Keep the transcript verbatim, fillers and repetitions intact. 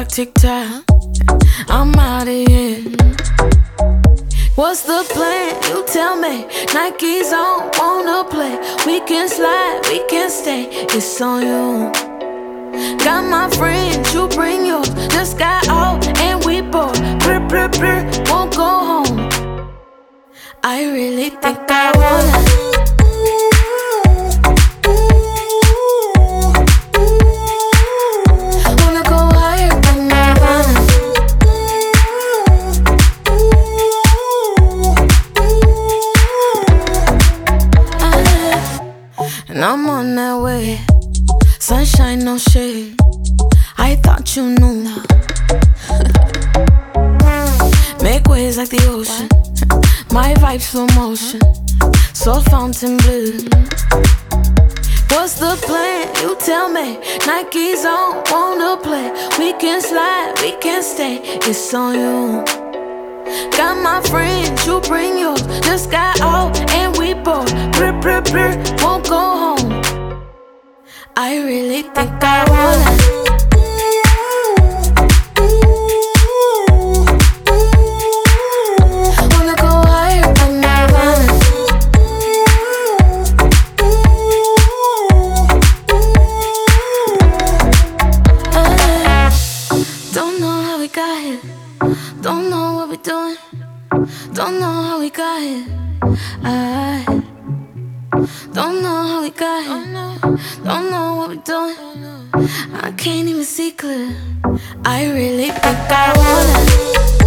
tock, tick tock, I'm out of here. What's the plan? You tell me. Nike's on, wanna play. We can slide, we can stay. It's on you. Got my friends, you bring yours. Just got out and we bored. Brr, brr, brr, won't go home. I really think I wanna. And I'm on that way. Sunshine, no shade. I thought you knew. Make waves like the ocean. My vibes slow motion. So fountain blue. What's the plan? You tell me. Nike's on, wanna play. We can slide, we can stay. It's on you. Got my friends, you bring yours. Just got out and we bored. Brr, brr, brr, won't go home. I really think I wanna. Wanna go higher than Nirvana. uh, Don't know how we got here. Don't know what we're doing. Don't know how we got here. I don't know how we got here. Don't know what we're doing. I can't even see clear. I really think I wanna.